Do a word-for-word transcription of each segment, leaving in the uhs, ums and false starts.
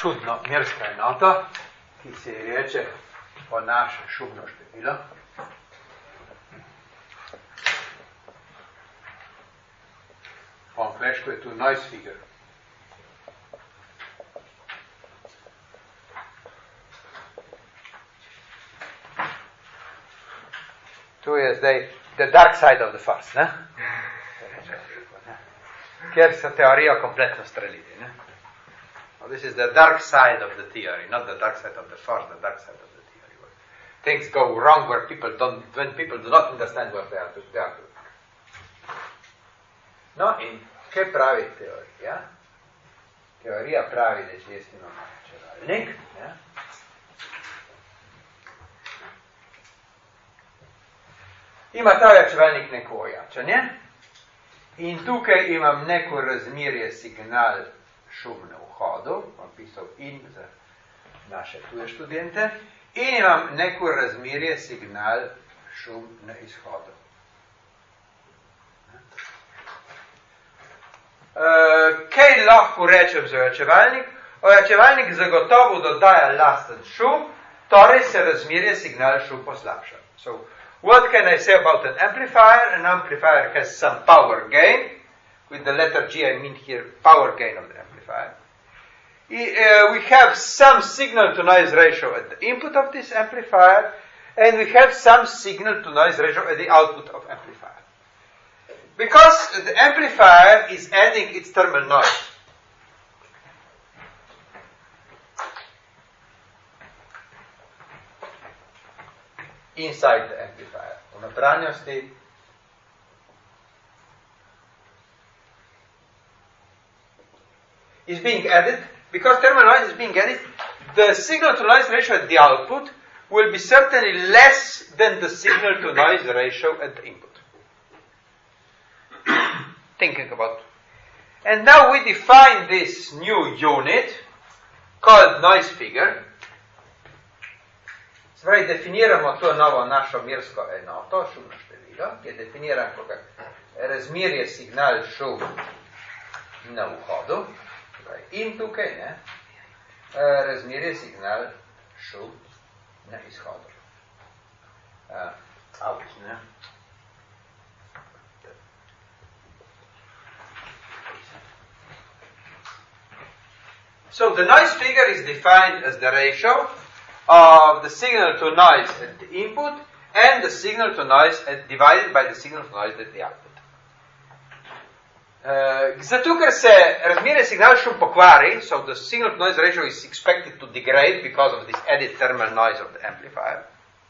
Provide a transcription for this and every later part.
čudno merska enota, ki se ji reče po naše šumno število. Po angleško je tu noise figure. Tu je zdaj the dark side of the force, ne? Kjer se teorijo kompletno streliti, ne? Well, this is the dark side of the theory, not the dark side of the force, the dark side of the theory. Where things go wrong where people don't, when people do not understand what they are doing. No, in kaj pravi teorija? Teorija pravi, da če jaz imam ojačevalnik, ja? Ima ta ojačevalnik neko ojačanje in tukaj imam neko razmerje signal šum na vhodu, bom pisal in za naše tuje študente, in imam neko razmerje signal šum na izhodu. Uh, kaj lahko rečem za ojačevalnik? Ojačevalnik zagotovo dodaja lasten šum, torej se razmerje signal šum poslabša. So, what can I say about an amplifier? An amplifier has some power gain. With the letter G I mean here power gain of the amplifier. Uh, we have some signal to noise ratio at the input of this amplifier, and we have some signal to noise ratio at the output of amplifier. Because the amplifier is adding its thermal noise. Inside the amplifier. V notranjosti is being added, because thermal noise is being added, the signal to noise ratio at the output will be certainly less than the signal to noise ratio at the input. Thinking about. And now we define this new unit called noise figure. Zdaj definiramo to novo našo mersko enoto, šumno število, ki je definiran kot razmerje signal šum na vhodu, in tukaj, ne, razmerje signal šum na izhodu. Uh, out, ne. So the noise figure is defined as the ratio of the signal to noise at the input and the signal to noise at, divided by the signal to noise at the output. Uh, zato, ker se razmerje signal šum pokvari, so the signal to noise ratio is expected to degrade because of this added thermal noise of the amplifier.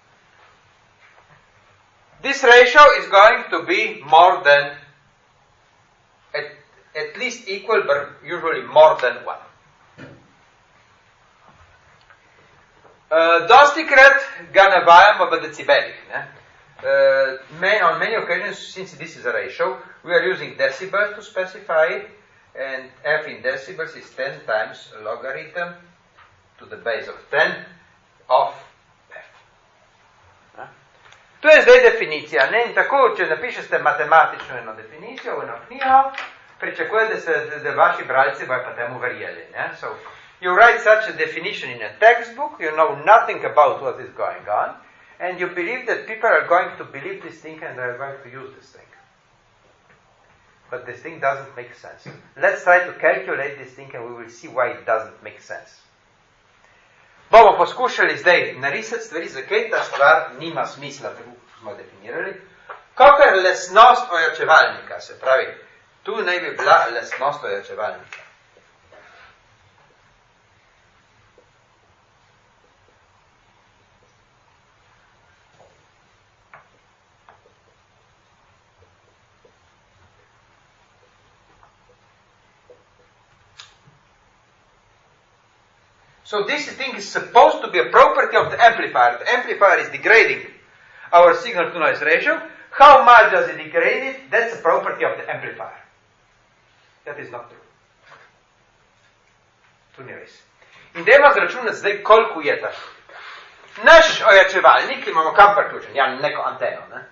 This ratio is going to be more than, at, at least equal, but usually more than one. Uh, dosti krat ga navajamo v decibelih. Ne? Uh, may, on many occasions, since this is a ratio, we are using decibels to specify it, and F in decibels is ten times logarithm to the base of ten of F. Ne? To je zdaj definicija. Ne? In tako, če napišete matematično eno definicijo, eno knjigo, pričakujete, da, se, da vaši bralci bojo pa temu verjeli. Ne? So, you write such a definition in a textbook, you know nothing about what is going on, and you believe that people are going to believe this thing and they are going to use this thing. But this thing doesn't make sense. Let's try to calculate this thing and we will see why it doesn't make sense. Bomo poskušali zdaj narisati stvari, zakaj ta stvar nima smisla, tako smo definirali. Kakor lesnost ojačevalnika, se pravi, tu naj bi bila lesnost ojačevalnika. So this thing is supposed to be a property of the amplifier. The amplifier is degrading our signal to noise ratio. How much does it degrade it? That's a property of the amplifier. That is not true. To ni res. In dajmo zračunati zdaj, koliko je ta številka. Naš ojačevalnik, ki imamo kam priključen, ja, neko anteno, ne?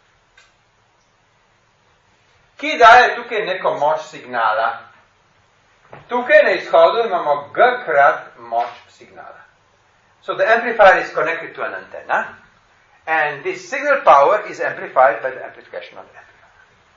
Ki daje tukaj neko moč signala Tukaj na izhodu imamo G krat moč signala. So the amplifier is connected to an antenna, and this signal power is amplified by the amplification of the amplifier.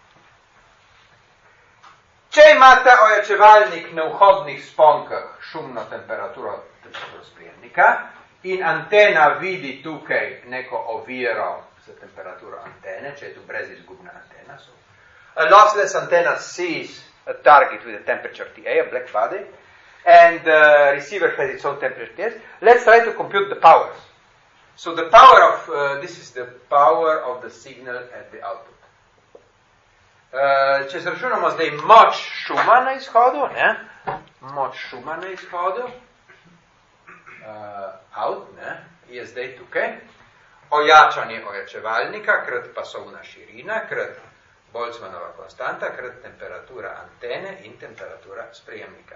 Če imate ojačevalnik na vhodnih sponkah šumno temperaturo, temperaturo sprejemnika, in antena vidi tukaj neko oviro za temperaturo antene, če je tu brezizgubna antena, so a lossless antenna sees a target with a temperature T A, a black body, and the receiver has its own temperature T S. Let's try to compute the powers. So the power of, uh, this is the power of the signal at the output. Uh, če zračunamo zdaj moč šuma na izhodu, ne? Moč šuma na izhodu, uh, out, ne? Je zdaj tukaj, ojačanje ojačevalnika, krat pasovna širina, krat Boltzmannova konstanta, krat temperatura antene in temperatura sprejemnika.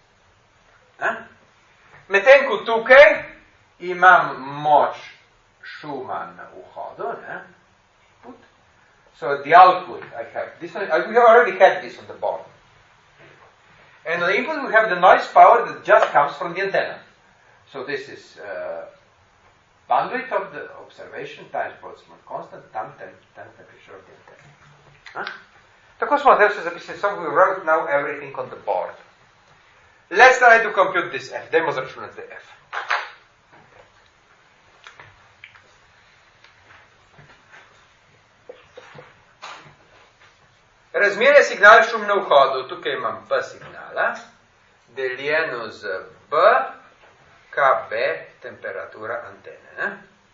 Medtem ko tukaj imam moč šuma na vhodu, ne? Input. So the output, I have this one, I, we already had this on the board. And on the input we have the noise power that just comes from the antenna. So this is uh, bandwidth of the observation times Boltzmann constant times temperature of the antenna. Huh? Tako smo zdaj se zapisali, so we wrote now everything on the board. Let's try to compute this F. Dajmo zračunati zdaj F. Razmerje signal šum na vhodu, tukaj imam P signala, deljeno z B, K B, temperatura antene. Ne?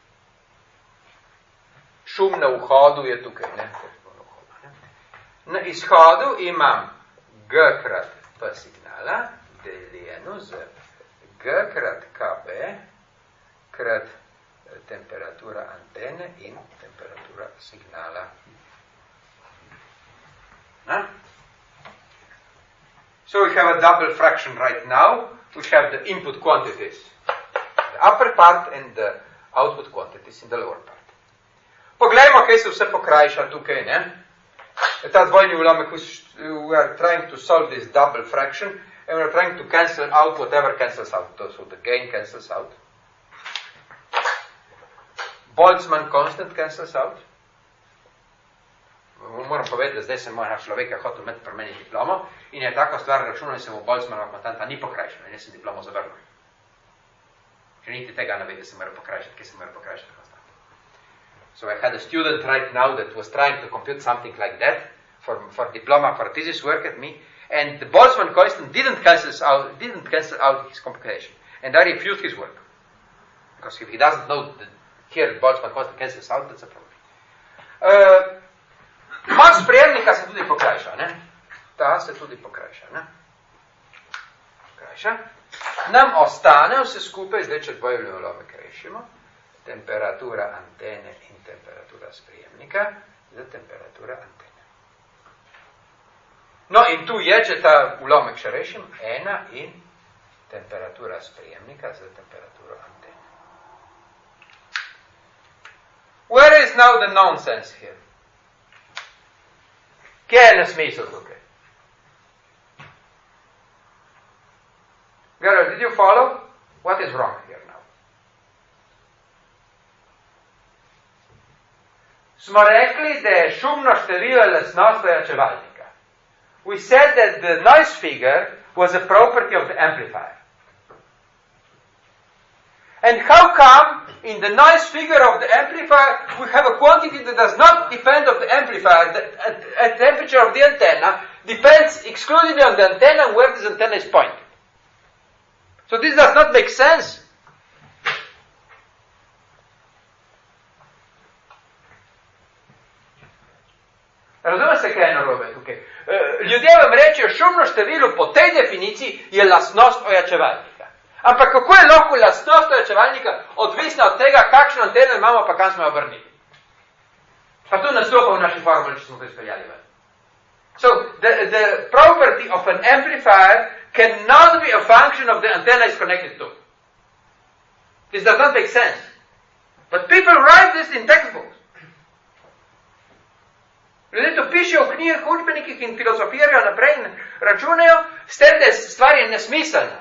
Šum na vhodu je tukaj, ne? Na izhodu imam G krat P signala, deljeno z G krat K B, krat temperatura antene in temperatura signala. Huh? So we have a double fraction right now, which have the input quantities, the upper part and the output quantities in the lower part. Poglejmo, kaj se vse pokrajša tukaj, ne? Ta dvojni ulomek, we are trying to solve this double fraction, and we are trying to cancel out whatever cancels out. So the gain cancels out. Boltzmann constant cancels out. Moram povedati, da zdaj sem mojega človeka hotel imeti pri meni diplomo in je tako stvar računal in se mu Boltzmannova konstanta ni pokrajšala in jaz sem diplomo zavrnil. Če niti tega ne ve, da se mora pokrajšati, kje se mora pokrajšati konstanta. So I had a student right now that was trying to compute something like that for, for diploma, for thesis work at me, and the Boltzmann constant didn't cancel out, didn't cancel out his computation. And I refused his work. Because if he doesn't know that here the Boltzmann constant cancels out, that's a problem. Uh, Moč sprejemnika se tudi pokrajša, ne? Ta se tudi pokrajša, ne? Pokrajša. Nam ostane vse skupaj, zdaj če dvojni ulomek rešimo, temperatura antene in temperatura sprejemnika za temperatura antene. No in tu je, če ta ulomek še rešim, ena in temperatura sprejemnika za temperaturo antene. Where is now the nonsense here? Kje je nesmisel tukaj? Girl, did you follow? What is wrong here now? Smo rekli, da je šumno število lastnost ojačevalnika. We said that the noise figure was a property of the amplifier. And how come in the noise figure of the amplifier we have a quantity that does not depend on the amplifier, the at, at temperature of the antenna depends exclusively on the antenna and where this antenna is pointed. So this does not make sense. Razume se, kaj je narobe tukaj? Ljudje vam rečejo, šumno število po tej definiciji je lastnost ojačevalnika. Ampak kako je lahko lastnost ojačevalnika odvisna od tega, kakšno anteno imamo, pa kam smo jo obrnili? Pa tu nastopa v naši formuli, če smo to izpeljali ven. So, the, the property of an amplifier cannot be a function of the antenna is connected to. This does not make sense. But people write this in textbooks. Ljudje to pišejo v knjigah, učbenikih in filozofirajo naprej in računajo, s tem, da je stvar je nesmiselna.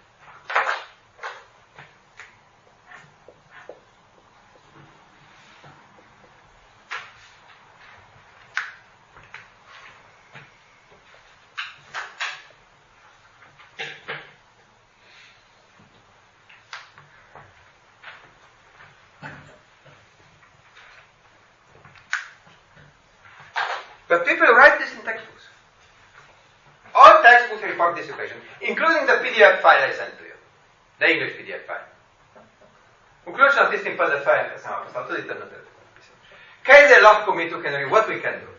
But people write this in textbooks. All textbooks report this equation, including the P D F file I sent to you. The English P D F file. Vključno s tistim P D F-jem, ki sem vam poslal, tudi tam na telefonu. Kaj zdaj lahko mi tukaj naredimo? What we can do?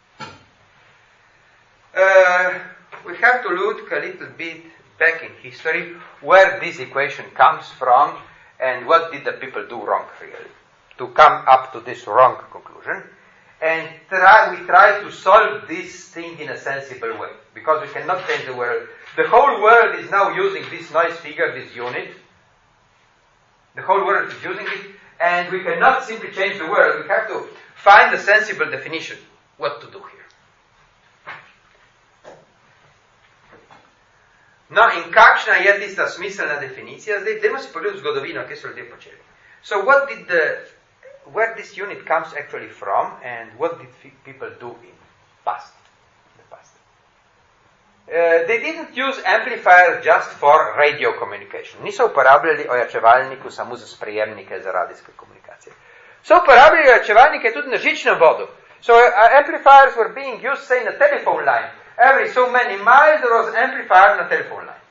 Uh, we have to look a little bit back in history where this equation comes from and what did the people do wrong, really, to come up to this wrong conclusion. And try, we try to solve this thing in a sensible way, because we cannot change the world. The whole world is now using this noise figure, this unit. The whole world is using it, and we cannot simply change the world. We have to find a sensible definition what to do here. No, in kakšna je tista smiselna definicija? Zdaj, dajmo si pogledati zgodovino, kaj so ljudje počeli. So what did the where this unit comes actually from and what did people do in past, the past. Uh, they didn't use amplifier just for radio communication. Niso uporabljali ojačevalniku samo za sprejemnike za radijske komunikacije. So uporabljali ojačevalnike tudi na žičnem vodu. So uh, amplifiers were being used, say, in a telephone line. Every so many miles there was amplifier na telephone line.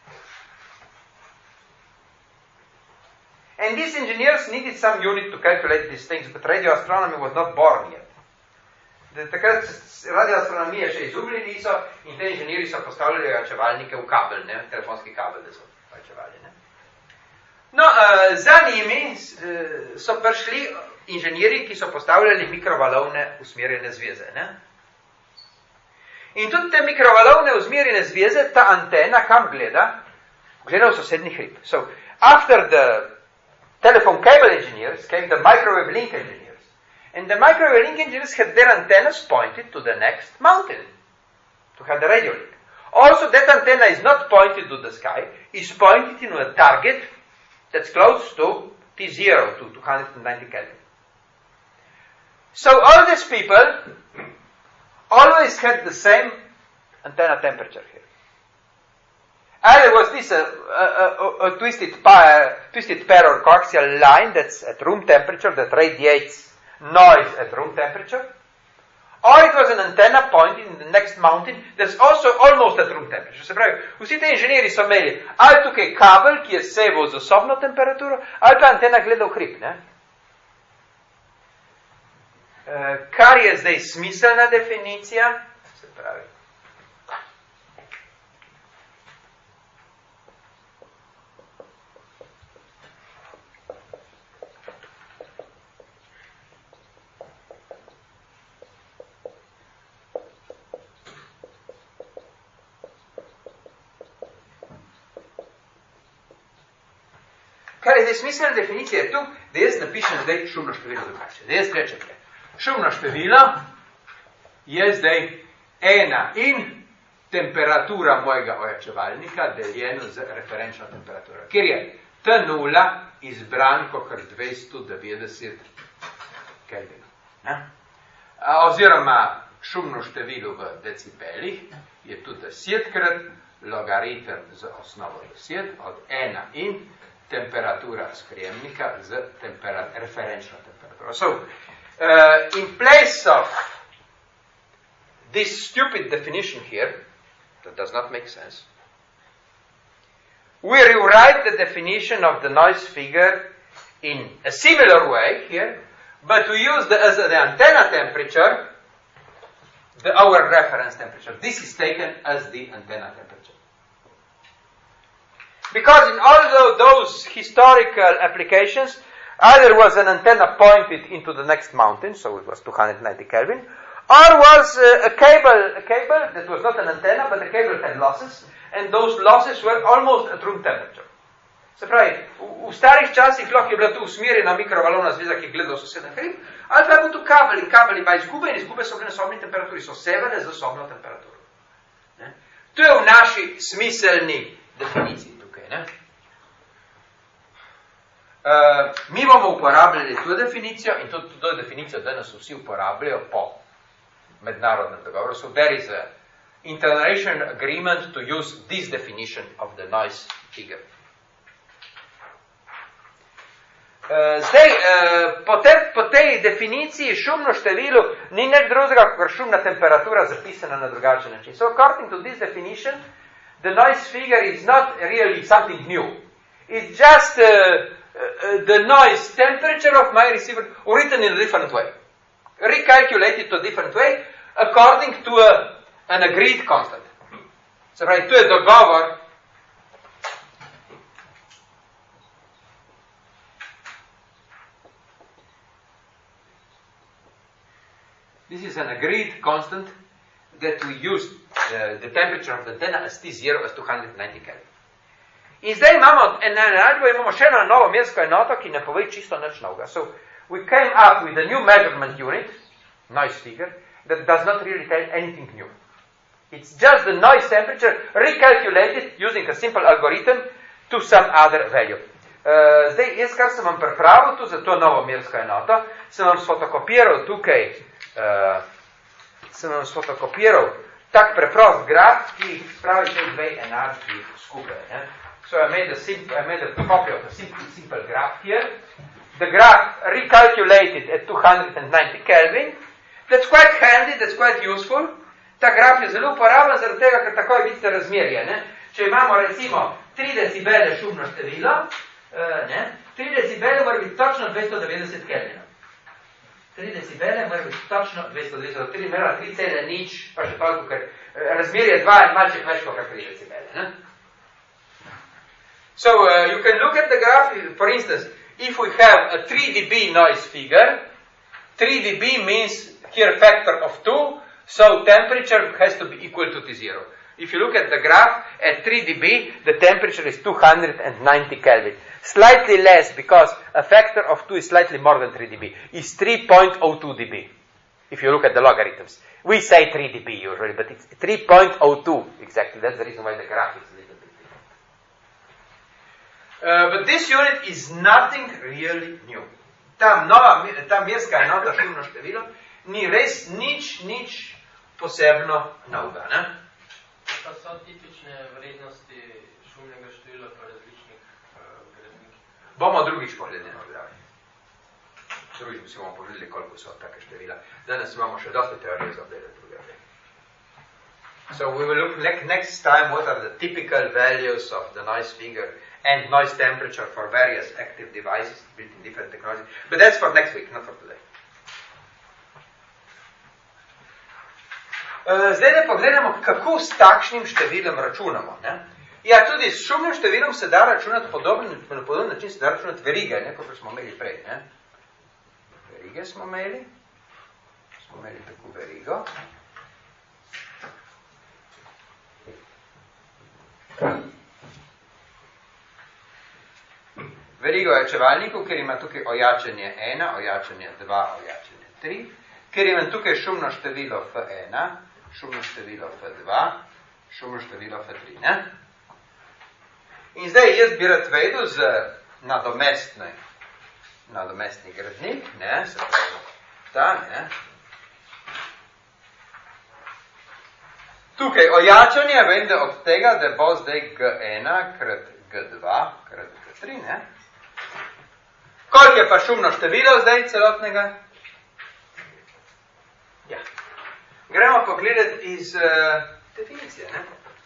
And these engineers needed some unit to calculate these things, but radio astronomy was not born yet. Takrat radioastronomije še izumili niso in te inženirji so postavljali ojačevalnike v kabel, ne, telefonski kabel, da so ojačevali. Ne. No, uh, za njimi uh, so prišli inženirji, ki so postavljali mikrovalovne usmerjene zveze. Ne. In tudi te mikrovalovne usmerjene zveze, ta antena, kam gleda? Gleda v sosednji hrib. So, after the telephone cable engineers came the microwave link engineers. And the microwave link engineers had their antennas pointed to the next mountain to have the radio link. Also, that antenna is not pointed to the sky, it's pointed to a target that's close to T zero, to two hundred ninety Kelvin. So all these people always had the same antenna temperature here. Either was this a, a, a, a twisted, pair, twisted pair or coaxial line that's at room temperature, that radiates noise at room temperature, or it was an antenna pointing in the next mountain that's also almost at room temperature. Se pravi, vsi te inženirji so imeli ali tukaj kabel, ki je seval z osobno temperaturo, ali pa antena gleda v hrib. Ne? Uh, kar je zdaj smiselna definicija, se pravi, Kar je zdaj smiselna definicija je tu, da jaz napišem zdaj šumno število drugače. Da jaz rečem, šumno število je zdaj ena in temperatura mojega ojačevalnika deljeno z referenčno temperaturo. Ker je T nula izbran kakor dvesto devetdeset Kelvinov. Oziroma šumno število v decibelih je tudi desetkrat logaritem z osnovo deset od ena in temperatura sprejemnika z tempera, referenčno temperaturo. So, uh, in place of this stupid definition here, that does not make sense, we rewrite the definition of the noise figure in a similar way here, but we use the, as the antenna temperature, the, our reference temperature. This is taken as the antenna temperature. Because in all those historical applications, either was an antenna pointed into the next mountain, so it was two hundred ninety Kelvin, or was uh, a cable, a cable that was not an antenna, but the cable had losses, and those losses were almost at room temperature. Se pravi, v, v starih časih lahko je bila tu usmerjena mikrovalovna zveza, ki je gledala sosednja hrib, ali pa je bil tu kabel in kabel ima izgube in izgube so bile na sobni temperaturi, so severne za sobno temperaturo. Ne? To je v naši smiselni definiciji tukaj. Ne? Uh, mi bomo uporabljali to definicijo in to, to definicijo danes vsi uporabljajo po mednarodnem dogovoru. So there is a international agreement to use this definition of the noise figure. Uh, zdaj, uh, po, te, po tej definiciji šumno število ni nič drugega, kot šumna temperatura zapisana na drugačen način. So according to this definition, the noise figure is not really something new. It's just uh, uh, the noise temperature of my receiver written in a different way. Recalculated to a different way according to a, an agreed constant. Se pravi, to je dogovor. This is an agreed constant that we use uh, the temperature of the antenna as T zero as two hundred ninety Kelvin. In zdaj imamo, enačbo imamo še eno novo mersko enoto, ki ne pove čisto nič novega. So, we came up with a new measurement unit, noise figure, that does not really tell anything new. It's just the noise temperature recalculated using a simple algorithm to some other value. Uh, zdaj, jaz kar sem vam pripravil tu za to novo mersko enoto, sem vam sfotokopiral tukaj, uh, sem vam sfotokopiral tak preprost graf, ki jih spravi te dve enačbi skupaj. Ne? So I made a simple, I made a copy of a simple, simple graph here. The graph recalculated at two hundred ninety Kelvin. That's quite handy, that's quite useful. Ta graf je zelo uporaben, zaradi tega, ker takoj vidite razmerje. Ne? Če imamo recimo tri decibele šumno število, uh, ne? tri decibele mora biti točno dvesto devetdeset Kelvinov. tri decibele mora biti točno dvesto devetdeset, tri mera tri cela nič, pa še toliko, ker razmerje dva je malček več kot tri decibele. Ne? So uh, you can look at the graph, for instance, if we have a three decibel noise figure, three decibel means here factor of two, so temperature has to be equal to T zero. If you look at the graph, at three decibel, the temperature is two hundred ninety Kelvin. Slightly less, because a factor of two is slightly more than three decibel. It's three point zero two decibel, if you look at the logarithms. We say three decibel usually, but it's three point zero two, exactly. That's the reason why the graph is a little bit different. Uh, but this unit is nothing really new. Ta nova, ta merska enota šumno število ni res nič, nič posebno novega, ne? Pa so tipične vrednosti šumnega števila pa različnih uh, gradnikih? Bomo drugič pogledali na graf. Drugič si bomo pogledali, koliko so take števila. Danes imamo še dosti teorije za obdelati druge. So we will look next time what are the typical values of the noise figure and noise temperature for various active devices built in different technologies. But that's for next week, not for today. Uh, zdaj ne pogledamo, kako s takšnim številom računamo. Ne? Ja, tudi s šumnim številom se da računati podoben, na podoben način se da računati verige, ne, kot smo imeli prej. Ne? Verige smo imeli, smo imeli tako verigo. Verigo ojačevalnikov, ker ima tukaj ojačanje ena, ojačanje dva, ojačanje tri, ker ima tukaj šumno število F ena, šumno število F dva, šumno število F tri. Ne? In zdaj jaz bi rad vedel z nadomestni, nadomestni gradnik, ne, se pravi ta, ne. Tukaj ojačanje, vem, da od tega, da bo zdaj G ena krat G dva krat G tri, ne. Koliko je pa šumno število zdaj celotnega? Ja. Gremo pogledati iz uh, definicije, ne?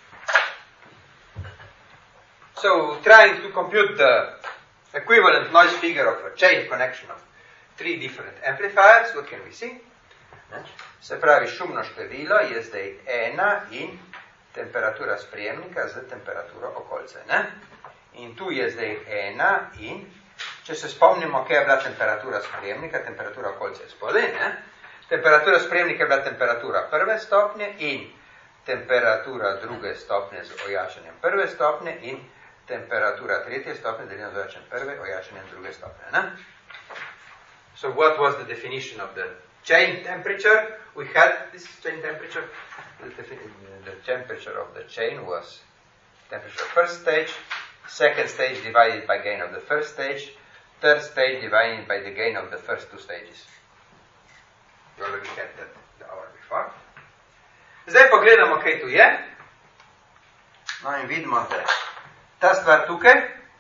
So, trying to compute the equivalent noise figure of a chain connection of three different amplifiers, what can we see? Ne? Se pravi, šumno število je zdaj ena in temperatura sprejemnika z temperaturo okolice, ne? In tu je zdaj ena in, če se spomnimo, kaj je bila temperatura sprejemnika, temperatura okolice je spodaj, ne? Temperatura sprejemnika je bila temperatura prve stopnje in temperatura druge stopnje z ojačanjem prve stopnje in temperatura tretje stopnje deljeno z ojačanjem prve, ojačanjem druge stopnje. Ne? So what was the definition of the chain temperature? We had this chain temperature. The, the temperature of the chain was temperature of first stage, second stage divided by gain of the first stage, third stage divided by the gain of the first two stages. We already had that the hour before. Zdaj pogledamo, kaj tu je. No in vidimo, da ta stvar tukaj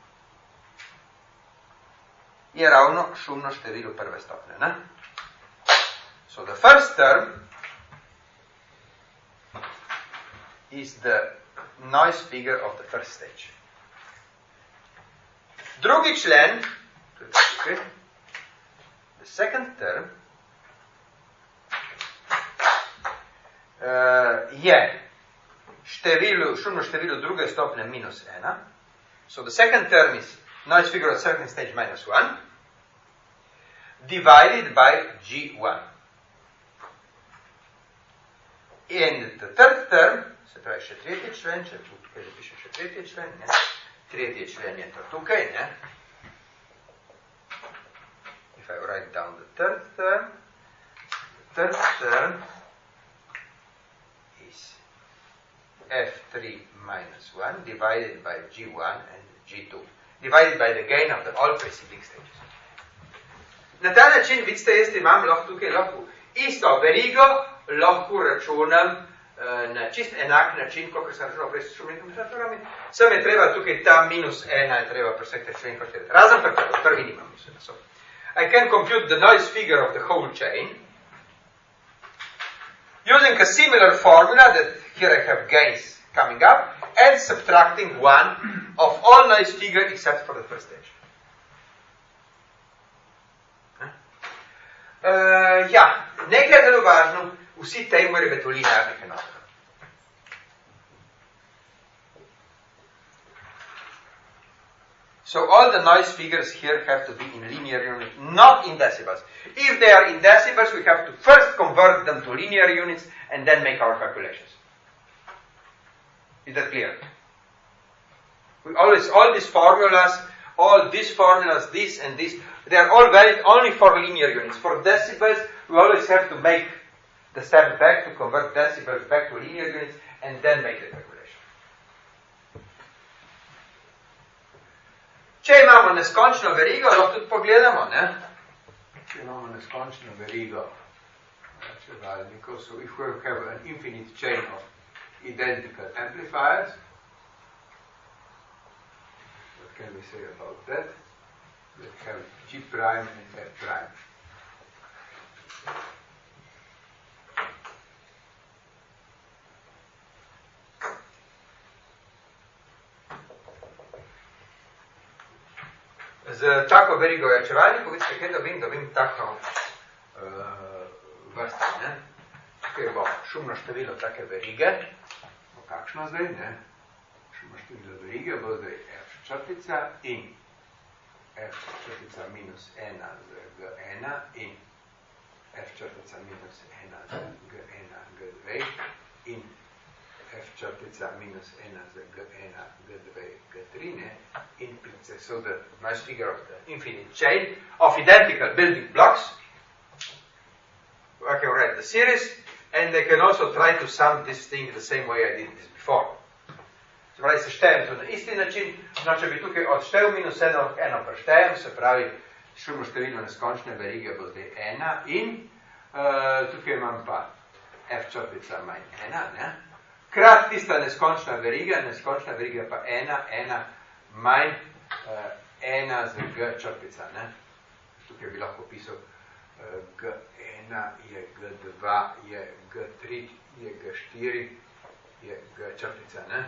je ravno šumno število prve stopnje. Ne? So the first term is the noise figure of the first stage. Drugi člen, tukaj, the second term, uh, je število, šumno število druge stopnje minus ena. So the second term is noise figure of second stage minus one, divided by G one. And the third term, se pravi še tretji člen, če tukaj zapišem še tretji člen, ne? Tretji člen je to tukaj, ne? If I write down the third term, the third term is F three minus one divided by G one and G two, divided by the gain of the all preceding stages. Na ta način, vidite, jaz imam lahko tukaj lahko isto verigo, lahko računam uh, na čist enak način, kot sem računal prej s šumnimi temperaturami. Sem je treba tukaj ta minus ena, je treba pri vseh teh členih poštevati. Razen pri prvi, prvi nimam minus ena. So. I can compute the noise figure of the whole chain using a similar formula that here I have gains coming up and subtracting one of all noise figure except for the first stage. Uh, ja, nekaj je zelo važno, vsi tej morajo biti v linearnih enotah. So all the noise figures here have to be in linear units, not in decibels. If they are in decibels, we have to first convert them to linear units and then make our calculations. Is that clear? We always, all these formulas, all these formulas, this and this, they are all valid only for linear units. For decibels, we always have to make the step back to convert decibels back to linear units and then make the calculation. Če imamo neskončno verigo, lahko tudi pogledamo, ne? Če imamo neskončno verigo računalnikov, so if we have an infinite chain of identical amplifiers, what can we say about that? We have G prime and F prime. Z tako verigo ojačevalnikov, vidite, kaj dobim, dobim tako uh, vrsto, ne? Tukaj bo šumno število take verige, bo kakšno zdaj, ne? Šumno število verige bo zdaj F črtica in F črtica minus ena z G ena in F črtica minus ena z G ena, G dve in F črtica minus ena z G ena, G dve, G tri, ne? In pice. So the nice figure of the infinite chain of identical building blocks. I can write the series and I can also try to sum this thing the same way I did this before. Se pravi, se štejem to na isti način, no, če bi tukaj odštev minus eno, eno preštejem, se pravi, šumno število neskončne verige bo zdaj ena in uh, tukaj imam pa F črtica manj ena, ne? Krat tista neskončna veriga, neskončna veriga pa ena, ena manj uh, ena z G črtica, ne? Tukaj bi lahko pisal uh, G ena je G dva, je G tri, je G štiri, je G črtica, ne?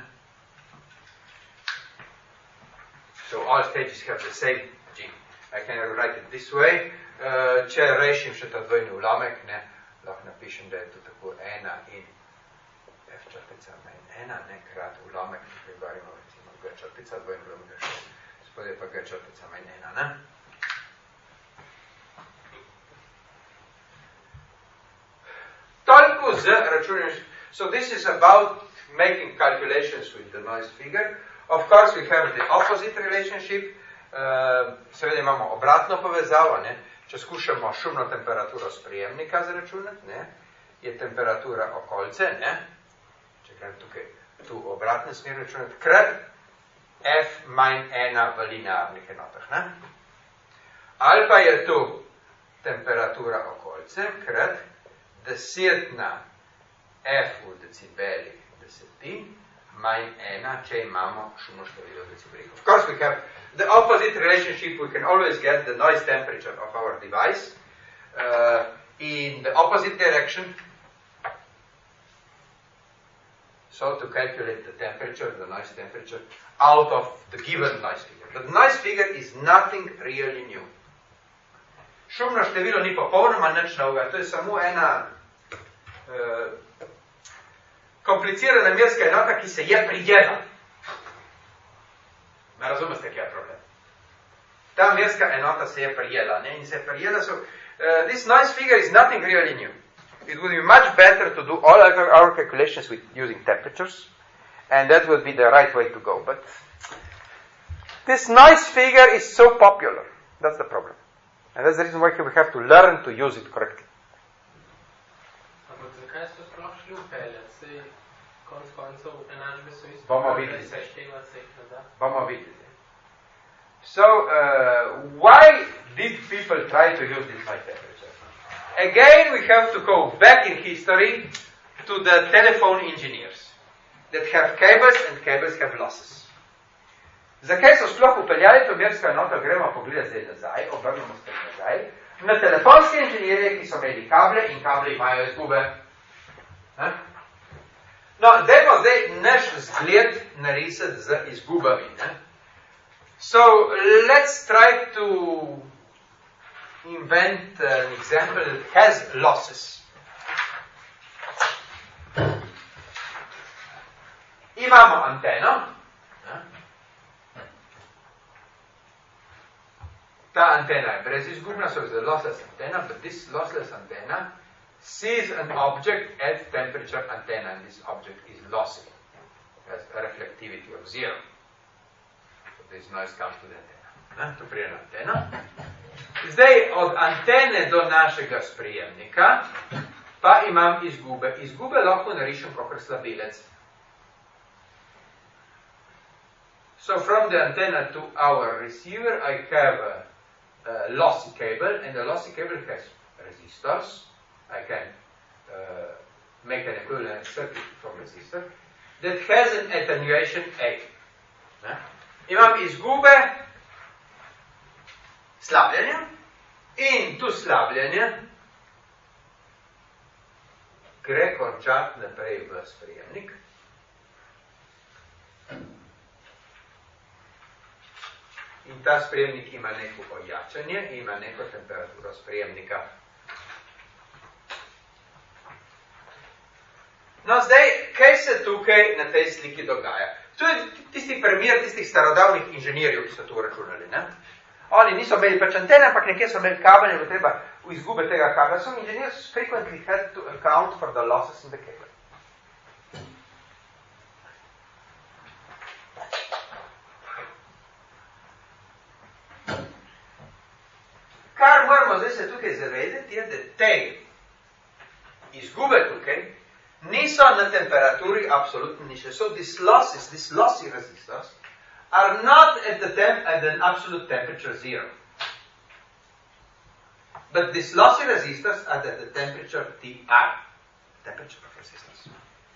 So all stages have the same G. I can write it this way. Uh, če rešim še ta dvojni ulomek, ne, lahko napišem, da je to tako ena in F črtica manj ena, ne, krat ulomek, tukaj govorimo recimo G črtica, dvojni ulomek, spodaj pa G črtica manj ena, ne. Toliko z računanjem. So this is about making calculations with the noise figure. Of course, we have the opposite relationship. Uh, seveda imamo obratno povezavo, ne? Če skušamo šumno temperaturo sprejemnika zračunati, ne? Je temperatura okolice, ne? Če grem tukaj tu obratne smer računati, krat F manj ena v linearnih enotah, ne? Ali pa je tu temperatura okolice, krat desetna F v decibelih desetin, manj ena, če imamo šumno število decibelih. Of course, we have the opposite relationship. We can always get the noise temperature of our device uh, in the opposite direction. So to calculate the temperature, the noise temperature, out of the given noise figure. But the noise figure is nothing really new. Šumno število ni popolnoma nič novega, to je samo ena uh, komplicirana merska enota, ki se je prijela. Me razumete, kje je problem? Ta merska enota se je prijela, ne? In se je prijela, so, uh, this noise figure is nothing really new. It would be much better to do all our, our calculations with using temperatures, and that would be the right way to go. But this noise figure is so popular. That's the problem. And that's the reason why we have to learn to use it correctly. Ampak zakaj so sploh šli vpeljati? Sej konc koncev enačbe so isto. Bomo videli. Seštevati se jih ne da. Bomo videli. So, uh, why did people try to use this noise temperature? Again, we have to go back in history to the telephone engineers that have cables and cables have losses. Zakaj so sploh upeljali to mersko enoto, gremo pogledati zdaj nazaj, obrnemo se nazaj, na telefonske inženirje, ki so imeli kable in kable imajo izgube. Ha? No, dajmo zdaj naš zgled narisati z izgubami. Ne? So, let's try to invent an example that has losses. Imamo anteno. Ta antena je brezizgubna, so it's a lossless antenna, but this lossless antenna sees an object at temperature antenna, and this object is lossy. It has a reflectivity of zero. So this noise comes to the antenna. Tu prije na antena. Zdaj, od antene do našega sprejemnika pa imam izgube. Izgube lahko narišem kakor slabilec. So from the antenna to our receiver, I have a Uh, lossy cable, and the lossy cable has resistors. I can uh, make an equivalent circuit from resistor that has an attenuation A. Ne? Imam izgube slabljenja in tu slabljenje gre končati naprej v sprejemnik. In ta sprejemnik ima neko ojačanje, ima neko temperaturo sprejemnika. No, zdaj, kaj se tukaj na tej sliki dogaja? To je tisti primer tistih starodavnih inženirjev, ki so to računali. Ne? Oni niso imeli pač antene, ampak nekje so imeli kabel in bo treba v izgube tega kabla. So engineers frequently had to account for the losses in the cable. Kar moramo zdaj se tukaj zavedeti, je, da te izgube tukaj niso na temperaturi absolutno niče. So these losses, these lossy resistors, are not at, the temp at an absolute temperature zero. But these lossy resistors are at the temperature T R, temperature of resistors.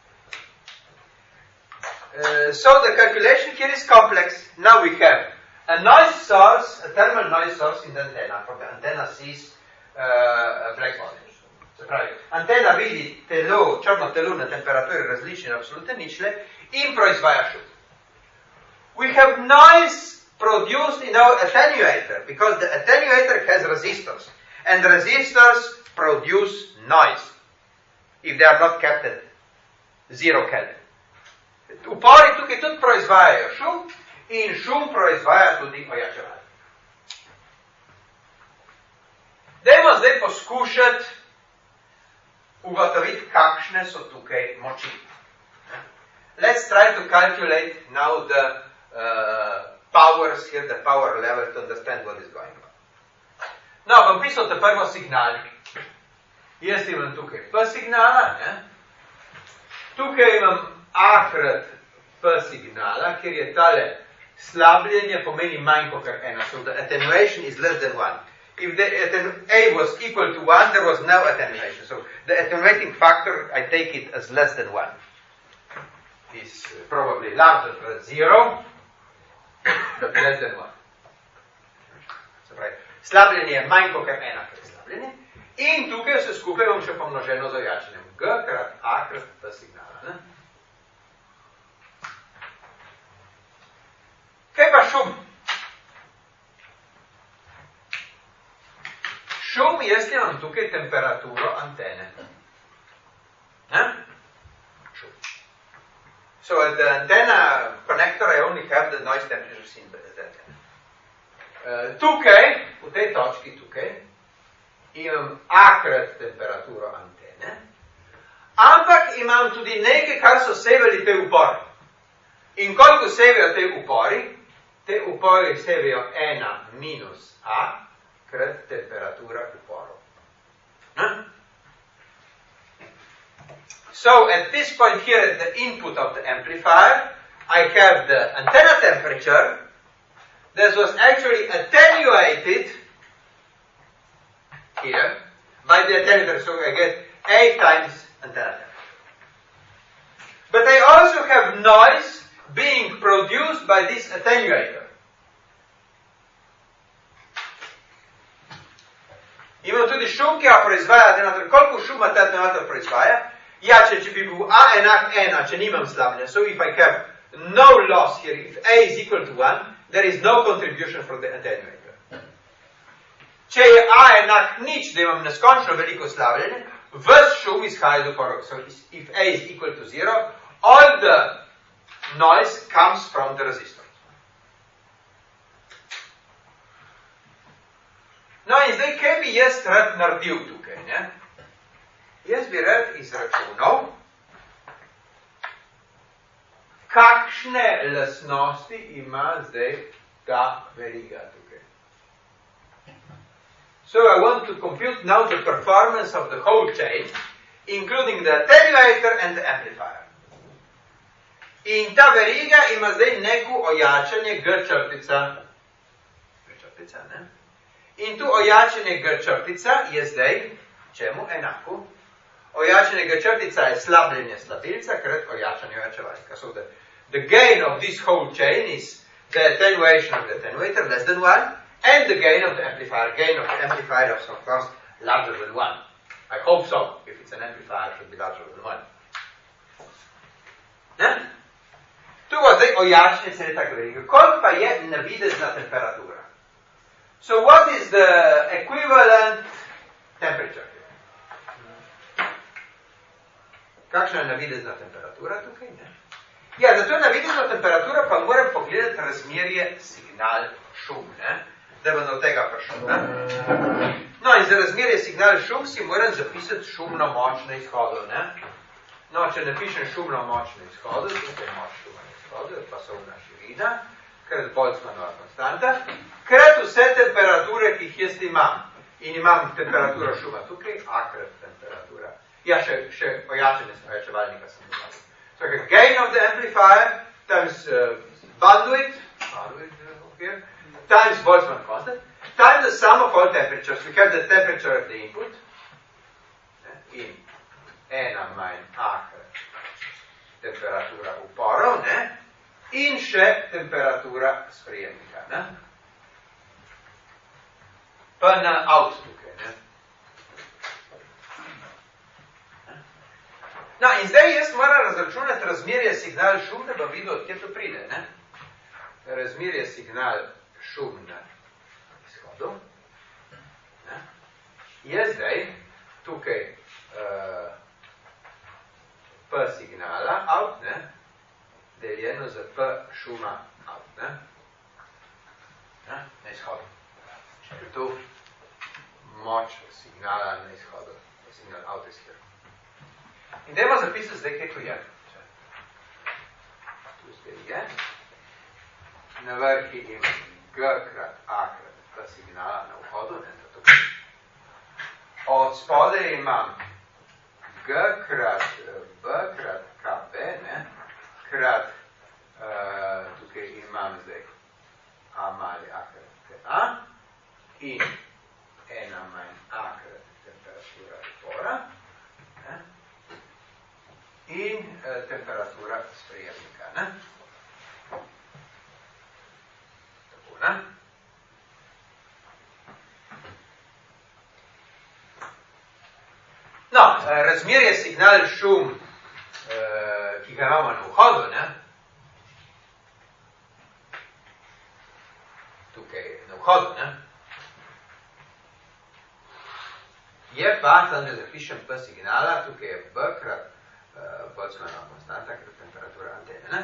Uh, so the calculation here is complex. Now we have a noise source, a thermal noise source in the antenna, for the antenna sees uh, a black body. Se pravi, antena vidi telo, črno telo na temperaturi različne absolutne ničle in proizvaja šum. We have noise produced in our attenuator, because the attenuator has resistors, and resistors produce noise, if they are not kept at zero Kelvin. Upori tukaj tudi proizvajajo šum, in šum proizvaja tudi ojačevalnik. Dajmo zdaj poskušati ugotoviti, kakšne so tukaj moči. let's try to calculate now the uh, powers here, the power level, to understand what is going on. No, bom pisal te prvo signal. Jaz imam tukaj P signala, ne? Tukaj imam A krat P signala, kjer je tale slabljenje pomeni manj kot ena. So the attenuation is less than one. If the A was equal to one, there was no attenuation. So the attenuating factor, I take it as less than one. Is probably larger than zero, but less than one. Se pravi, slabljenje je manj kot ena krat slabljenje. In tukaj vse skupaj bom še pomnoženo z ojačanjem. G krat A krat P signala. Ne? Kaj pa šum? Šum, jaz imam tukaj temperaturo antene. Ne? Šum. So at the antenna connector, I only have the noise temperature seen by the antenna. Uh, tukaj, v tej točki tukaj, imam A krat temperaturo antene, ampak imam tudi nekaj, kar so sevali te upori. In koliko sevajo te upori? Te upori sevajo ena minus A krat temperatura uporov. Huh? So at this point here at the input of the amplifier, I have the antenna temperature that was actually attenuated here by the attenuator, so I get A times antenna temperature. But I also have noise being produced by this attenuator. Imam tudi šum, ki ga proizvaja attenuator. Koliko šuma ta attenuator proizvaja? Ja, če, če bi bil A enak ena, če nimam slabljenja. So if I have no loss here, if A is equal to one, there is no contribution from the attenuator. Če je A enak nič, da imam neskončno veliko slabljenje, ves šum izhaja do porok. So if A is equal to zero, all the noise comes from the resistor. No in zdaj, kaj bi jaz rad naredil tukaj, ne? Jaz bi rad izračunal, kakšne lastnosti ima zdaj ta veriga tukaj. So I want to compute now the performance of the whole chain, including the attenuator and the amplifier. In ta veriga ima zdaj neko ojačanje G črtica. G črtica, ne? In tu ojačanje G črtica je zdaj čemu enako? Ojačanje G črtica je slabljenje slabilca krat ojačanje ojačevalnika. So the, the gain of this whole chain is the attenuation of the attenuator less than one, and the gain of the amplifier. Gain of the amplifier is of course larger than one. I hope so. If it's an amplifier, it should be larger than one. Ne? Tu bo zdaj ojačanje cele tako veriga. Koliko pa je navidezna temperatura? So what is the equivalent temperature? Kakšna je navidezna temperatura tukaj? Ne? Ja, za to navidezno temperatura pa moram pogledati razmerje signal-šum, ne? Da bom do tega prišel. Ne? No in za razmerje signal-šum si moram zapisati šumno moč na izhodu. Ne? No, če napišem šumno moč na izhodu, tukaj je moč šuma na izhodu, je pasovna širina, krat Boltzmannova konstanta, krat vse temperature, ki jih jaz imam. In imam temperaturo šuma tukaj, A krat temperatura. Ja, še, še ojačanje ojačevalnika sem imel. So, okay, gain of the amplifier times uh, bandwidth, bandwidth here, times Boltzmann constant, times the sum of all temperatures. We have the temperature of the input, in ena manj A krat temperatura uporov, ne? In še temperatura sprejemnika. Ne? Pa na out tukaj. Ne? No, in zdaj jaz moram razračunati razmerje signal-šum, da bom videl, kje to pride. Ne? Razmerje signal-šum na izhodu. Ne? Je zdaj tukaj uh, P signala out, ne? Deljeno za P šuma out, ne? Ne? Na izhodu. Če je tu moč signala na izhodu. Signal out is here. In dajmo zapisati zdaj, kaj tu je. tukaj je. Na vrhi imam G krat A krat P signala na vhodu, ne, to tukaj. Od spodaj imam G krat B krat K B, ne, krat, uh, tukaj imam zdaj A mali A krat T A in ena manj A krat temperatura tvora, ne, in uh, temperatura sprejemnika, ne. Tako, ne. No, razmerje signal šum, uh, ki ga imamo na vhodu, ne, tukaj na vhodu, ne, je pa, tam da zapišem P signala, tukaj je B krat uh, Boltzmannova konstanta, krat temperatura antene, ne.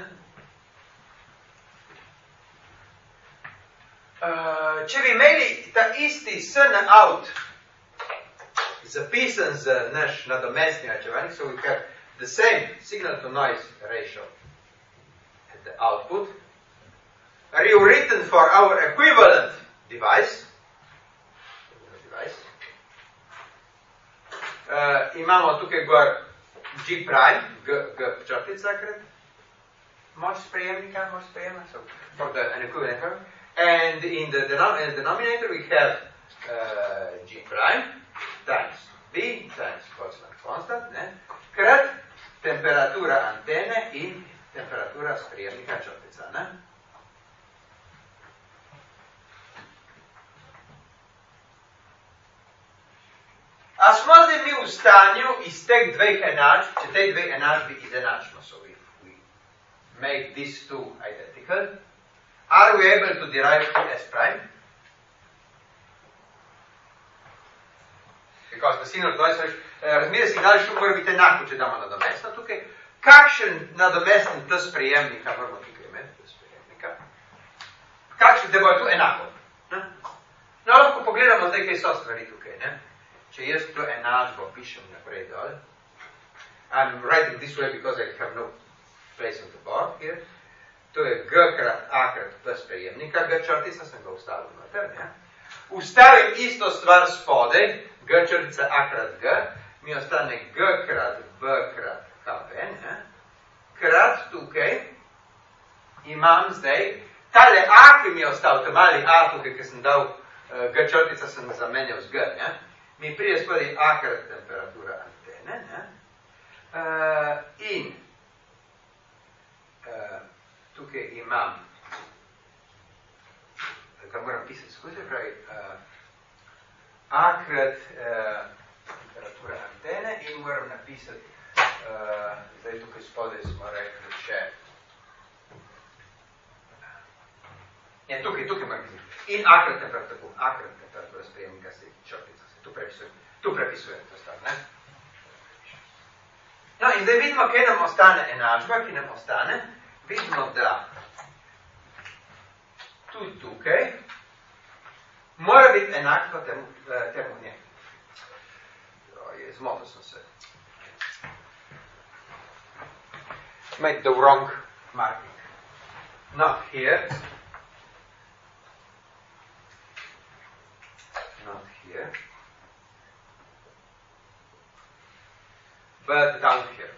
Uh, če bi imeli ta isti S N out zapisan z naš nadomestni račevalnik, so we have the same signal to noise ratio at the output, rewritten for our equivalent device, device. Uh, imamo tukaj gor G prime, G, G črtica krat moč sprejemnika, moč sprejema, so for the an equivalent, and in the denom denominator we have uh, G prime times B times Boltzmann constant, ne, krat temperatura antene in temperatura sprejemnika črtica, ne. A smo zdaj mi v stanju iz teh dveh enačb, če te dve enačbi izenačimo, so if we make these two identical, are we able to derive S prime? Because the signal to noise ratio, razmerje signal šum mora biti enako, če damo nadomestno tukaj. Kakšen nadomestni T sprejemnika moramo tukaj imeti, T sprejemnika? Kakšen, da bo tu enako? Ne? No, lahko pogledamo zdaj, kaj so stvari tukaj, ne? Če jaz to enačbo pišem naprej dol, I'm writing this way because I have no place on the board here. To je G krat A krat P sprejemnika, G črtica sem ga ustavil noter, ne? Ustavim isto stvar spodaj, G črtica A krat G, mi ostane G krat B krat K B, ne? Krat tukaj imam zdaj, tale A, ki mi je ostal, ta mali A tukaj, ki sem dal, G črtica sem zamenjal z G, ne? Mi prije spodaj A krat temperatura antene, ne? Uh, in uh, tukaj imam, kar moram pisati skozi, pravi, uh, A krat uh, temperatura antene in moram napisati, uh, zdaj tukaj spodaj smo rekli še, ja, tukaj, tukaj moram pisati, in A krat temperatura, A krat temperatura sprejemnika se črtica, se tu prepisujem, tu prepisujem to stvar, ne? No, in zdaj vidimo, kaj nam ostane enačba, ki nam ostane, vidimo, da tudi tukaj mora biti enako temu, temu nje. Je, zmotil sem se. Made the wrong marking. Not here. Not here. But down here.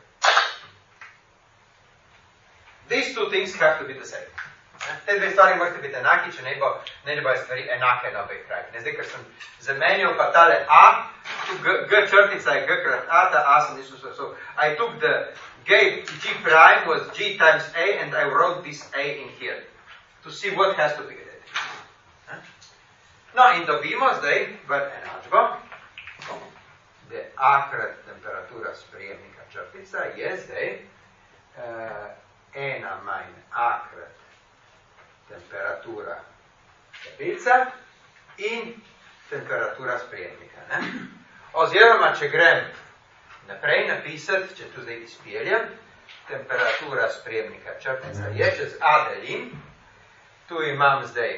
These two things have to be the same. Te dve stvari morate biti enaki, če ne bo, ne bo stvari enake na obeh krajih. Zdaj, ker sem zamenjal pa tale A, tu G, G črtica je G krat A, ta A sem nisem so, so I took the G, G prime was G times A and I wrote this A in here to see what has to be identical. No, in dobimo zdaj v enačbo, da A krat temperatura sprejemnika črtica je zdaj uh, ena manj A krat temperatura črtica in temperatura sprejemnika. Ne? Oziroma, če grem naprej napisati, če tu zdaj izpeljem, temperatura sprejemnika črtica je, če z A delim, tu imam zdaj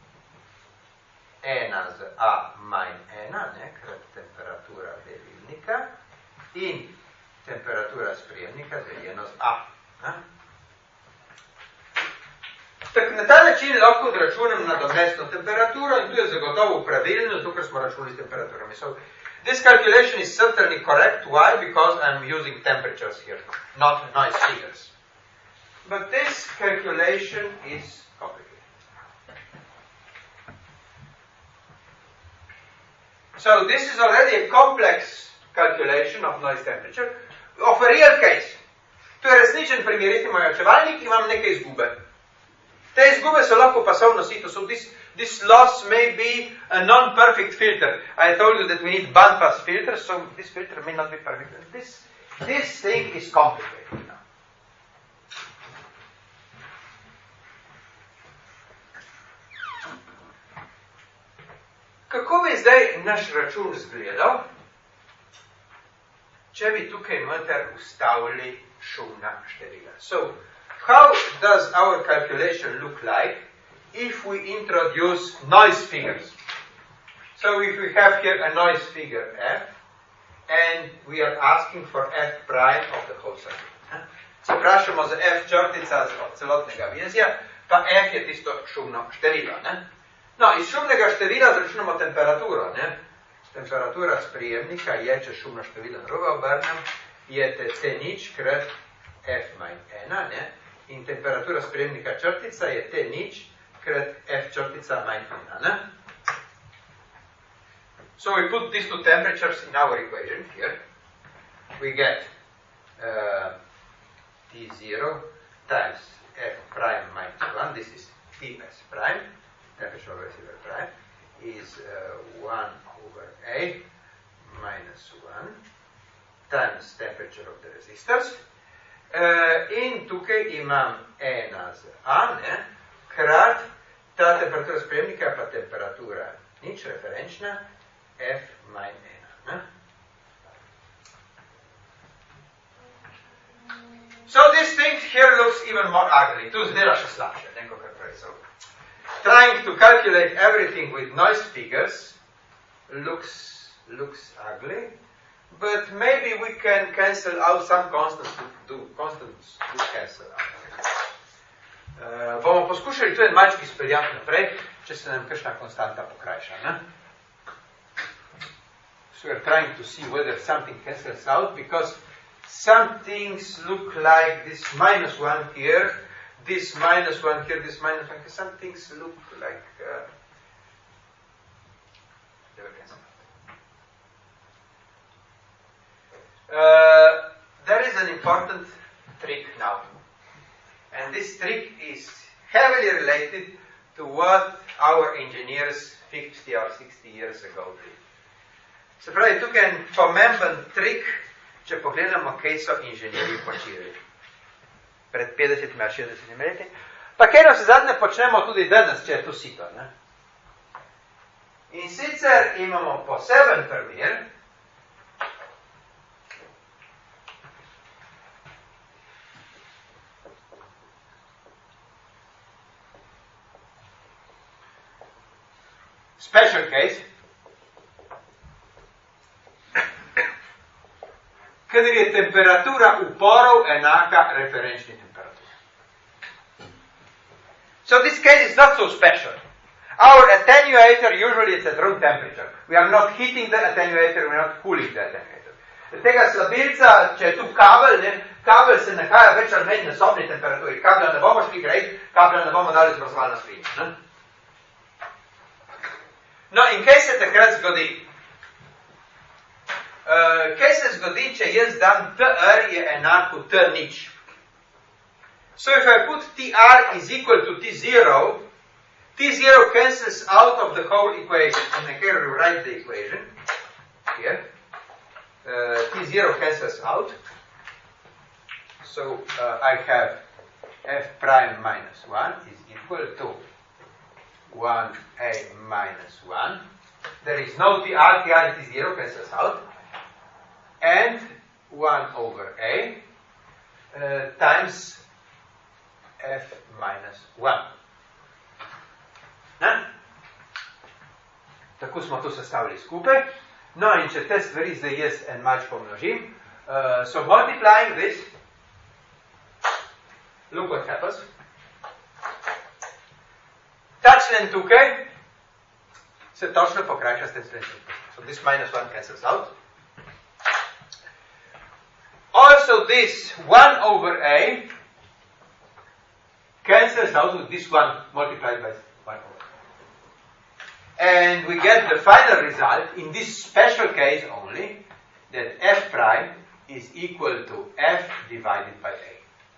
ena z A manj ena, ne, krat temperatura delilnika in temperatura sprejemnika deljeno z A. Ne? Tak, na ta način lahko odračunam nadomestno temperaturo in to je zagotovo pravilno, to, kar smo računali s temperaturami. So, this calculation is certainly correct. Why? Because I'm using temperatures here, not noise figures. But this calculation is complicated. So this is already a complex calculation of noise temperature of a real case. To je resničen primer, recimo ojačevalnik, imam neke izgube. Te izgube so lahko pasovno sito, so this, this loss may be a non-perfect filter. I told you that we need bandpass filters, so this filter may not be perfect. This, this thing is complicated now. Kako bi zdaj naš račun izgledal, če bi tukaj noter ustavili šumna števila? So, how does our calculation look like if we introduce noise figures? So if we have here a noise figure f, and we are asking for f prime of the whole circuit. Se vprašamo za f črtica od celotnega vezja, pa f je tisto šumno število. Ne? No, iz šumnega števila zračunamo temperaturo. Ne? Temperatura sprijemnika je, če šumno število narobe obrnem, je t nič krat f manj ena, ne? In temperatura sprejemnika črtica je t nič krat f črtica manj ena. Ne? So we put these two temperatures in our equation here. We get uh, T zero times f prime minus one. This is Ts prime. Temperature of receiver prime is uh, one over A minus one times temperature of the resistors. Uh, in tukaj imam ena z A, ne, krat ta temperatura sprejemnika pa temperatura nič referenčna F manj ena. Ne. So this thing here looks even more ugly. Tu zdela še slabše, neko kar prej. So, trying to calculate everything with noise figures looks looks ugly, but maybe we can cancel out some constants to do constants to cancel out. Uh, bomo poskušali tu en malček izpeljati naprej, če se nam kakšna konstanta pokrajša. Ne? So we are trying to see whether something cancels out, because some things look like this minus one here, this minus one here, this minus one here. Some things look like uh, they were cancelled. Uh, there is an important trick now. And this trick is heavily related to what our engineers fifty or sixty years ago did. Se pravi, tukaj je en pomemben trik, če pogledamo, kaj so inženirji počeli pred petdesetimi ali šestdesetimi leti. Pa kaj se zadnje počnemo tudi danes, če je to sito. Ne? In sicer imamo poseben primer, special case, kadar je temperatura uporov enaka referenčni temperaturi. So this case is not so special. Our attenuator usually is at room temperature. We are not heating the attenuator, we are not cooling the attenuator. Tega slabilca, če je tu kabel, ne, kabel se nahaja več ali manj na sobni temperaturi. Kabla ne bomo šli grejt, kabla ne bomo dali zmrzovalna skrinja. No, in kaj se takrat zgodi? Uh, kaj se zgodi, če jaz dam Tr je enako T nič? So if I put Tr is equal to T zero, T zero cancels out of the whole equation. And I can rewrite the equation here. Uh, T zero cancels out. So uh, I have F prime minus one is equal to one A minus one. There is no Tr, Tr and T zero cancels out. And one over A uh, times F minus one. Ne? Tako smo to sestavili skupaj. No, in če te stvari zdaj jaz en malč pomnožim, uh, so multiplying this, look what happens. člen tukaj se točno pokrajša s tem členom tukaj. So this minus one cancels out. Also this one over A cancels out with this one multiplied by one over. And we get the final result, in this special case only, that f prime is equal to f divided by A.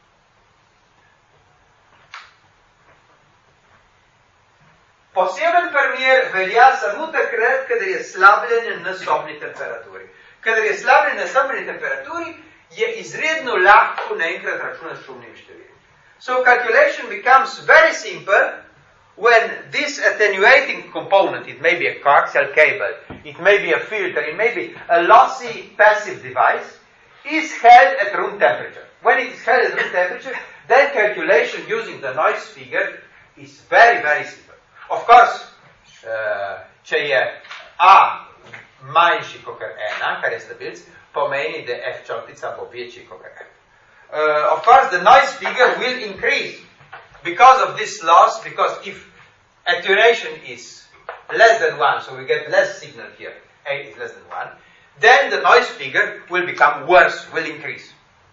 Poseben primer velja samo takrat, kadar je slabljenje na sobni temperaturi. Kadar je slabljenje na sobni temperaturi, je izredno lahko naenkrat računati s šumnimi števili. So calculation becomes very simple when this attenuating component, it may be a coaxial cable, it may be a filter, it may be a lossy passive device, is held at room temperature. When it is held at room temperature, then calculation using the noise figure is very, very simple. Of course, uh, če je A manjši kot ena, kar je stabilc, pomeni, da F črtica bo večji kot ena. Uh, of course, the noise figure will increase because of this loss, because if attenuation is less than one, so we get less signal here, A is less than one, then the noise figure will become worse, will increase.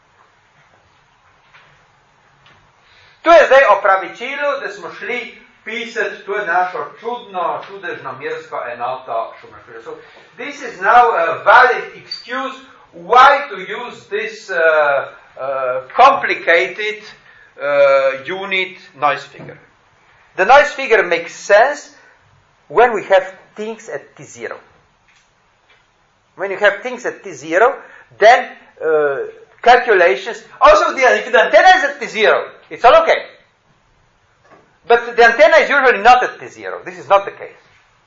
To je zdaj opravičilo, da smo šli pisati to našo čudno, čudežno mersko enoto šumne števile. So this is now a valid excuse why to use this uh, uh, complicated uh, unit noise figure. The noise figure makes sense when we have things at T zero. When you have things at T zero, then uh, calculations, also the, if the antenna is at T zero, it's all okay. But the antenna is usually not at T zero. This is not the case.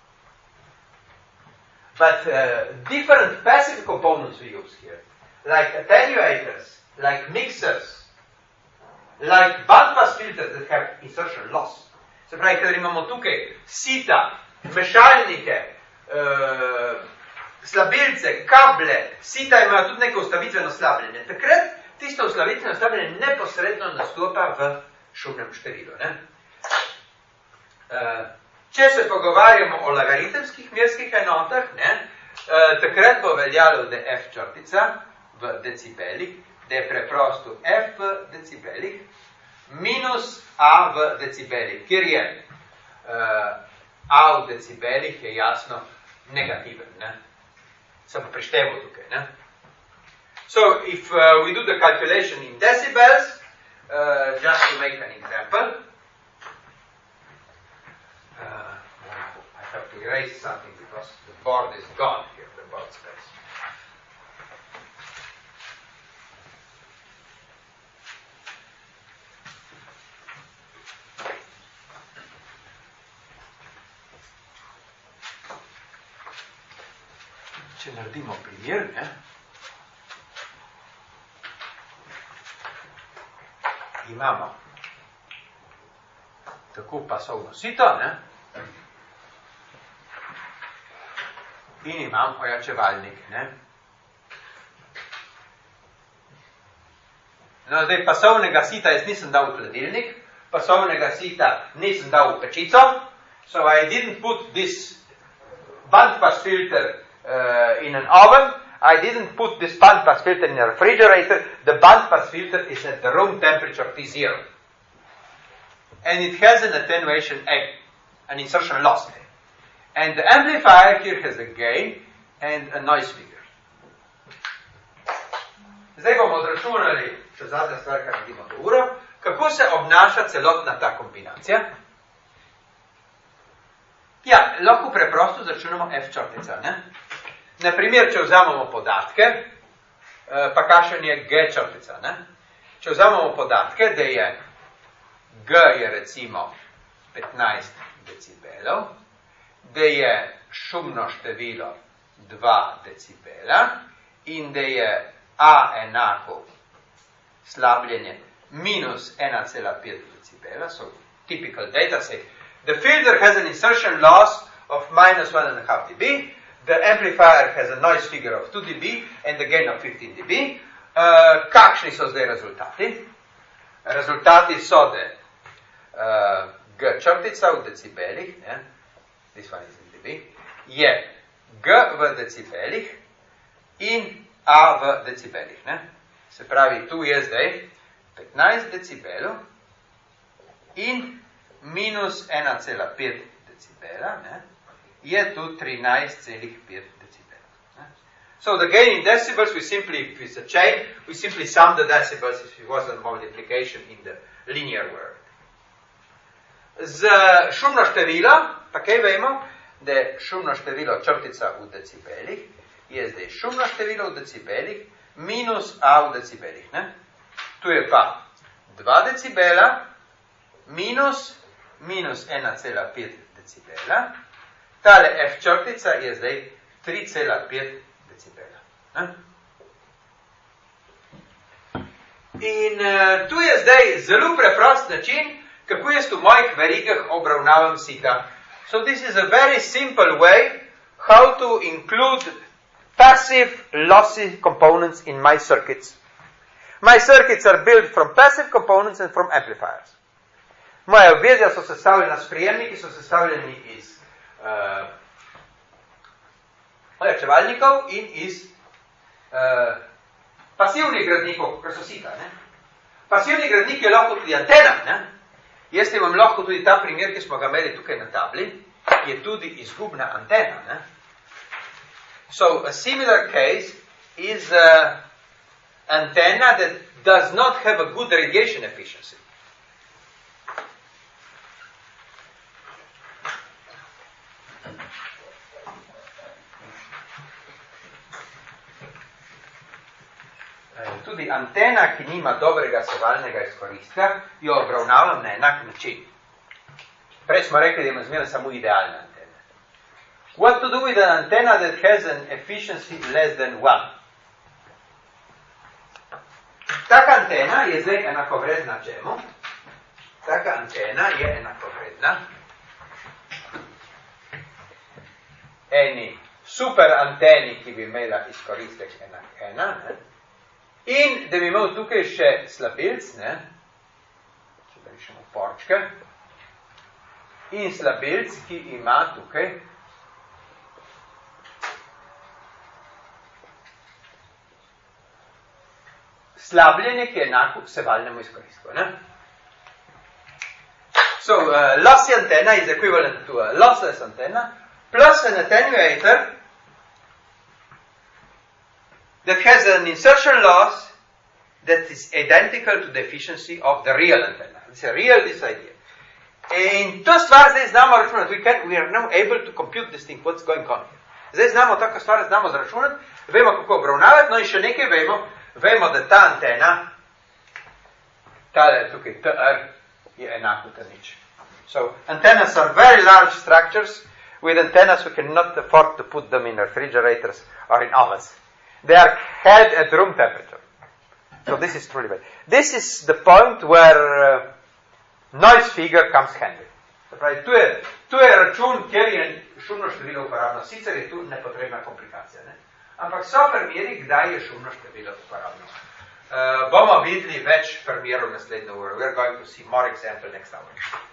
But uh, different passive components we use here, like attenuators, like mixers, like bandpass filters that have insertion loss. Se pravi, kadar imamo tukaj sita, mešalnike, uh, slabilce, kable, sita imajo tudi neko ustavitveno slabljenje. Takrat tisto ustavitveno slabljenje neposredno nastopa v šumnem številu. Ne? Uh, če se pogovarjamo o logaritemskih merskih enotah, ne, uh, takrat bo veljalo, da je F črtica v decibelih, da je preprosto F v decibelih minus A v decibelih, kjer je uh, A v decibelih je jasno negativen. Ne. Sem prišteval tukaj. Ne. So, if uh, we do the calculation in decibels, uh, just to make an example, Uh, I have to erase something because the board is gone here, the board space. Če naredimo primer, ne? Imamo tako pasovno sito, ne? In imam ojačevalnik, ne? No, zdaj pasovnega sita jaz nisem dal v hladilnik, pasovnega sita nisem dal v pečico, so I didn't put this bandpass filter uh, in an oven, I didn't put this bandpass filter in a refrigerator, the bandpass filter is at the room temperature T zero. And it has an attenuation A, an insertion loss A. And the amplifier here has a gain and a noise figure. Zdaj bomo odračunali, še zadnja stvar, kar naredimo do uro, kako se obnaša celotna ta kombinacija. Ja, lahko preprosto začnemo F črtica, ne? Naprimer, če vzamemo podatke, pa kakšen je G črtica, ne? Če vzamemo podatke, da je G je recimo petnajst decibelov, da je šumno število dva decibela in da je A enako slabljenje minus ena cela pet decibela, so typical data set. The filter has an insertion loss of minus one and a half dB, the amplifier has a noise figure of two dB and a gain of fifteen dB. Uh, kakšni so zdaj rezultati? Rezultati so, da uh, G črtica v decibelih, ne, this one is in dB, je G v decibelih in A v decibelih, ne. Se pravi, tu je zdaj petnajst decibelov in minus ena cela pet decibela, ne, je tu trinajst cela pet decibelov. Ne. So the gain in decibels, we simply, if it's a chain, we simply sum the decibels if it was a multiplication in the linear word. Z šumno število, pa kaj vemo, da je šumno število črtica v decibelih, je zdaj šumno število v decibelih minus A v decibelih. Ne? Tu je pa dva decibela minus, minus ena cela pet decibela. Tale F črtica je zdaj tri cela pet decibela. Ne? In uh, tu je zdaj zelo preprost način, kako jaz v mojih verigah obravnavam sita. So this is a very simple way how to include passive lossy components in my circuits. My circuits are built from passive components and from amplifiers. Moja obvezja so sestavljena, sprejemniki so sestavljeni iz uh, ojačevalnikov in iz uh, pasivnih gradnikov, kar so sita. Ne? Pasivni gradnik je lahko tudi antena. Ne? Jaz imam lahko tudi ta primer, ki smo ga imeli tukaj na tabli, je tudi izgubna antena. Ne? So a similar case is an antenna that does not have a good radiation efficiency. Tudi antena, ki nima dobrega sevalnega izkoristka, jo obravnavam na enak način. Prej smo rekli, da ima zmeraj samo idealne antene. What to do with an antenna that has an efficiency less than one? Taka antena je zdaj enakovredna čemu? Taka antena je enakovredna eni super anteni, ki bi imela izkoristek enak ena, ne? In da bi imel tukaj še slabilc, ne, če da rišemo porčke, in slabilc, ki ima tukaj slabljenje, ki je enako sevalnemu izkoristku. Ne? So, uh, lossy antenna is equivalent to a lossless antenna plus an attenuator that has an insertion loss that is identical to the efficiency of the real antenna. It's a real this idea. In to stvar zdaj znamo računati. We, can, we are now able to compute this thing, what's going on here. Zdaj znamo tako stvar, znamo zračunati, vemo kako obravnavati, no in še nekaj vemo, vemo, da ta antena, tale tukaj T R, je enako ta nič. So, antennas are very large structures. With antennas we cannot afford to put them in refrigerators or in ovens. They are held at room temperature. So this is truly bad. This is the point where uh, noise figure comes handy. Pravi, tu, je, tu je račun, kjer je šumno število uporabno. Sicer je tu nepotrebna komplikacija. Ne? Ampak so primeri, kdaj je šumno število uporabno. Uh, bomo videli več primerov naslednjo uro. We are going to see more example next hour.